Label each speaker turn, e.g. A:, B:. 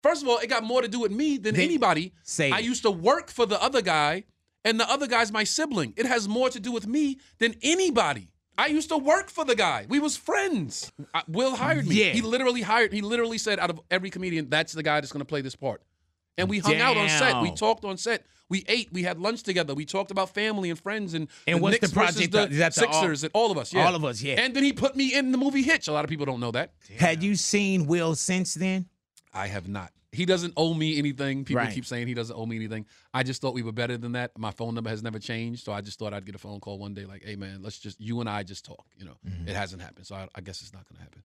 A: First of all, it got more to do with me than
B: Then
A: anybody.
B: say
A: I
B: it.
A: used to work for the other guy, and the other guy's my sibling. It has more to do with me than anybody. I used to work for the guy. We was friends. Will hired me.
B: Yeah.
A: He literally said, out of every comedian, that's the guy that's going to play this part. And we hung out on set. We
B: Damn.
A: talked on set. We ate. We had lunch together. We talked about family and friends and
B: what's
A: Knicks
B: the project?
A: versus
B: Is
A: the
B: that the
A: Sixers and all of us. Yeah.
B: All of us, yeah.
A: And then he put me in the movie Hitch. A lot of people don't know that.
B: Had you seen Will since then?
A: I have not. He doesn't owe me anything. People
B: Right.
A: keep saying he doesn't owe me anything. I just thought we were better than that. My phone number has never changed, so I just thought I'd get a phone call one day like, hey, man, you and I just talk. You know, It hasn't happened, so I guess it's not going to happen.